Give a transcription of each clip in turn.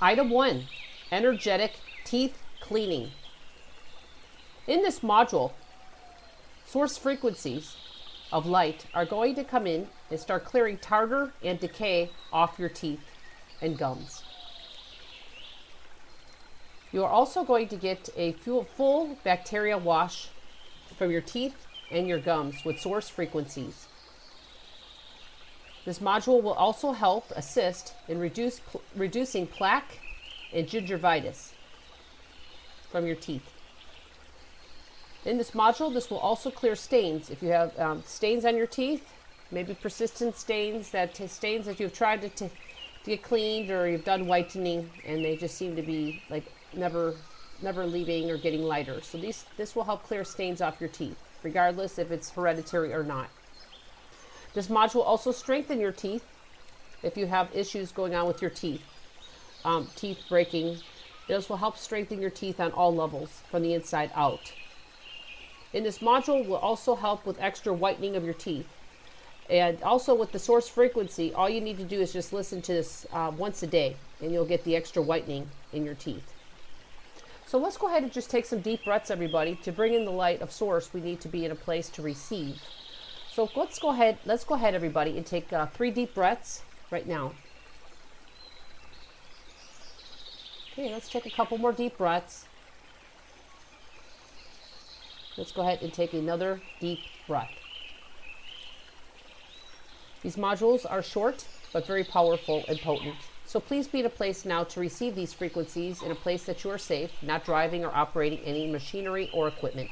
Item 1, energetic teeth cleaning. In this module, source frequencies of light are going to come in and start clearing tartar and decay off your teeth and gums. You are also going to get a full bacteria wash from your teeth and your gums with source frequencies. This module will also help assist in reducing plaque and gingivitis from your teeth. In this module, this will also clear stains. If you have stains on your teeth, maybe persistent stains that you've tried to get cleaned, or you've done whitening and they just seem to be like never leaving or getting lighter. So this will help clear stains off your teeth, regardless if it's hereditary or not. This module will also strengthen your teeth if you have issues going on with your teeth, teeth breaking. This will help strengthen your teeth on all levels from the inside out. In this module will also help with extra whitening of your teeth. And also with the source frequency, all you need to do is just listen to this once a day and you'll get the extra whitening in your teeth. So let's go ahead and just take some deep breaths, everybody. To bring in the light of source, we need to be in a place to receive. So let's go ahead, everybody, and take 3 deep breaths right now. Okay, let's take a couple more deep breaths. Let's go ahead and take another deep breath. These modules are short, but very powerful and potent. So please be in a place now to receive these frequencies in a place that you are safe, not driving or operating any machinery or equipment.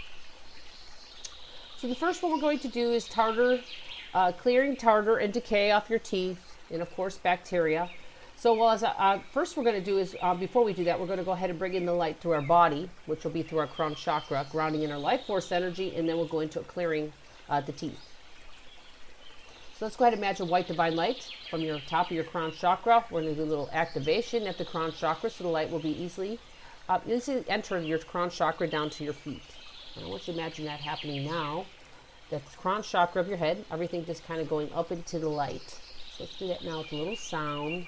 So the first one we're going to do is tartar, clearing tartar and decay off your teeth, and of course bacteria. So first we're going to do is, before we do that, we're going to go ahead and bring in the light through our body, which will be through our crown chakra, grounding in our life force energy, and then we'll go into clearing the teeth. So let's go ahead and imagine white divine light from your top of your crown chakra. We're going to do a little activation at the crown chakra, so the light will be easily enter your crown chakra down to your feet. And I want you to imagine that happening now. That crown chakra of your head, everything just kind of going up into the light. So let's do that now with a little sound.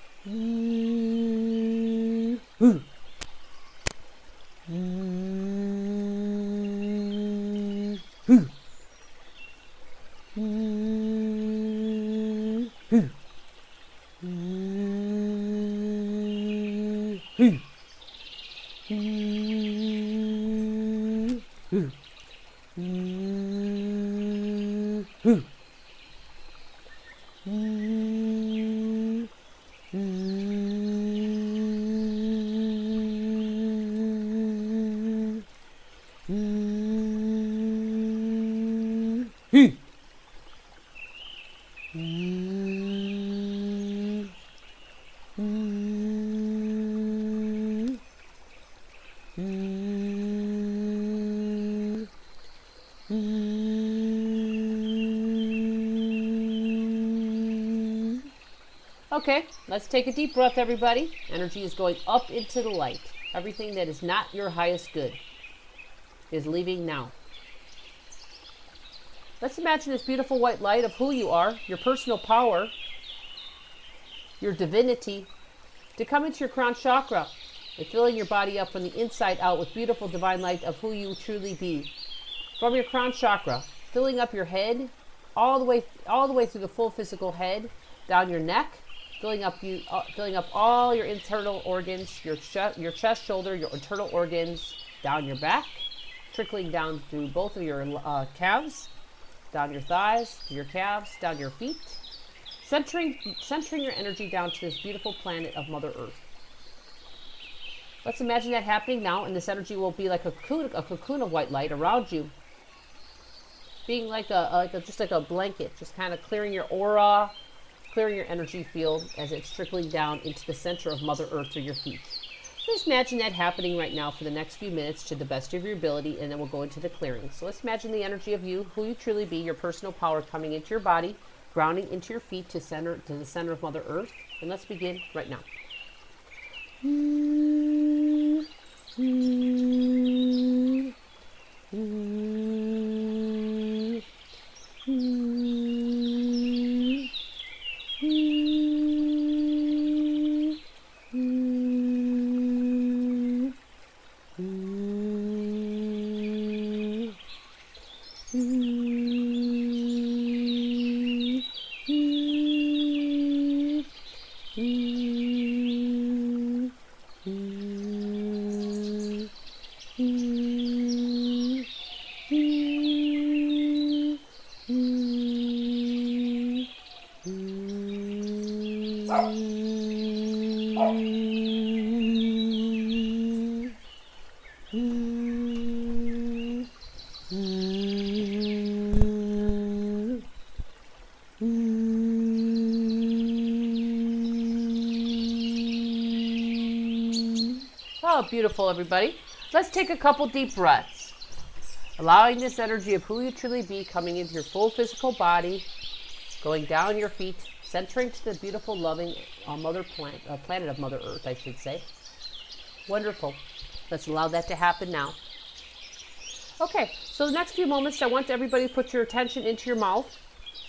Okay, let's take a deep breath, everybody. Energy is going up into the light. Everything that is not your highest good is leaving now. Let's imagine this beautiful white light of who you are, your personal power, your divinity, to come into your crown chakra and filling your body up from the inside out with beautiful divine light of who you truly be. From your crown chakra, filling up your head all the way through the full physical head, down your neck, filling up all your internal organs, your chest, shoulder, your internal organs, down your back, trickling down through both of your calves, down your thighs, your calves, down your feet, centering your energy down to this beautiful planet of Mother Earth. Let's imagine that happening now, and this energy will be like a cocoon of white light around you, being just like a blanket, just kind of clearing your aura, clearing your energy field as it's trickling down into the center of Mother Earth through your feet. Just imagine that happening right now for the next few minutes to the best of your ability, and then we'll go into the clearing. So let's imagine the energy of you, who you truly be, your personal power coming into your body, grounding into your feet to the center of Mother Earth. And let's begin right now. Oh, beautiful, everybody. Let's take a couple deep breaths, allowing this energy of who you truly be coming into your full physical body, going down your feet, centering to the beautiful, loving planet of Mother Earth, I should say. Wonderful. Let's allow that to happen now. Okay, so the next few moments, I want everybody to put your attention into your mouth.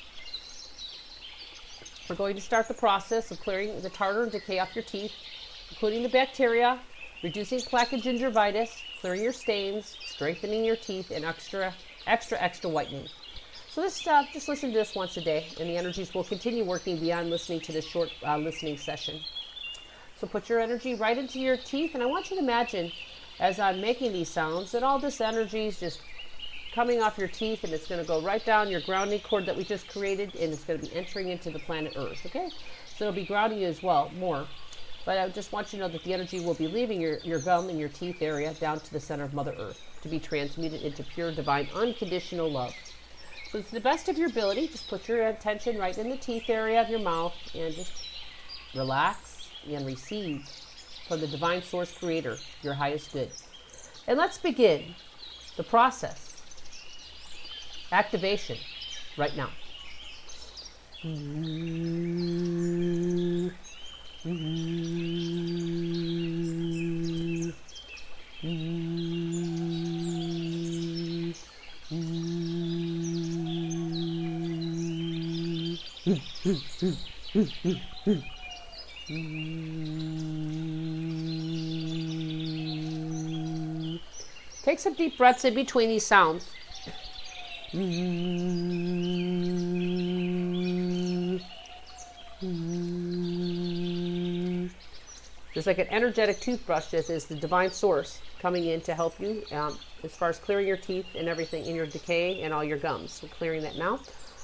We're going to start the process of clearing the tartar and decay off your teeth, including the bacteria, reducing plaque and gingivitis, clearing your stains, strengthening your teeth, and extra whitening. So just listen to this once a day, and the energies will continue working beyond listening to this short listening session. So put your energy right into your teeth, and I want you to imagine, as I'm making these sounds, that all this energy is just coming off your teeth, and it's going to go right down your grounding cord that we just created, and it's going to be entering into the planet Earth, okay? So it'll be grounding you as well, more. But I just want you to know that the energy will be leaving your gum and your teeth area down to the center of Mother Earth to be transmuted into pure, divine, unconditional love. So to the best of your ability, just put your attention right in the teeth area of your mouth and just relax and receive from the divine source creator, your highest good. And let's begin the process. Activation right now. Take some deep breaths in between these sounds. Just like an energetic toothbrush, this is the divine source coming in to help you as far as clearing your teeth and everything in your decay and all your gums. So clearing that now.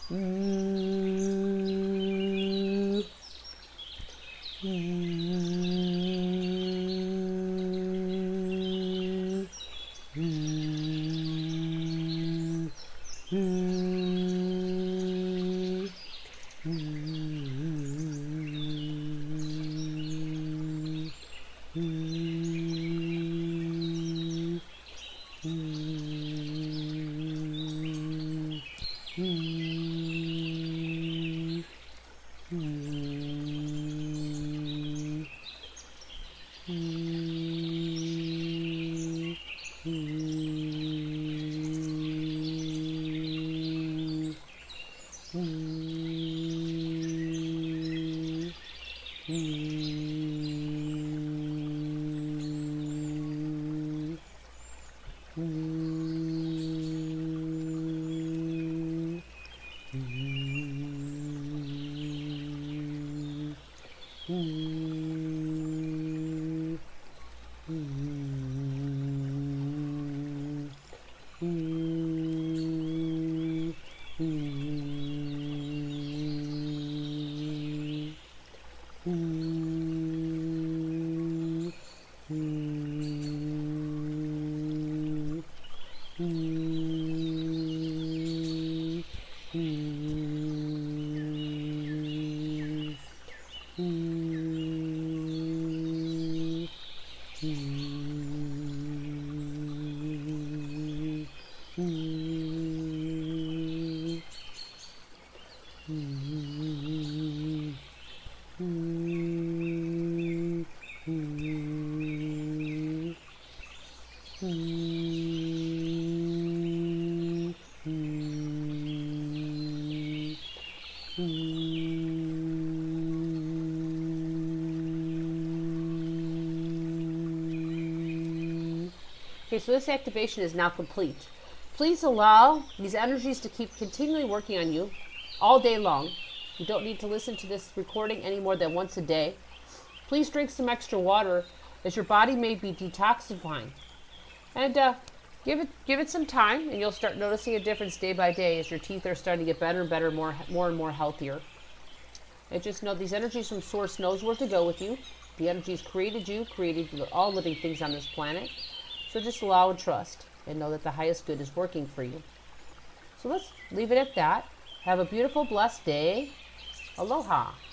Okay, so this activation is now complete. Please allow these energies to keep continually working on you all day long. You don't need to listen to this recording any more than once a day. Please drink some extra water, as your body may be detoxifying. And give it some time, and you'll start noticing a difference day by day as your teeth are starting to get better and better, more and more healthier. And just know these energies from Source knows where to go with you. The energies created you, created all living things on this planet. So just allow and trust and know that the highest good is working for you. So let's leave it at that. Have a beautiful, blessed day. Aloha.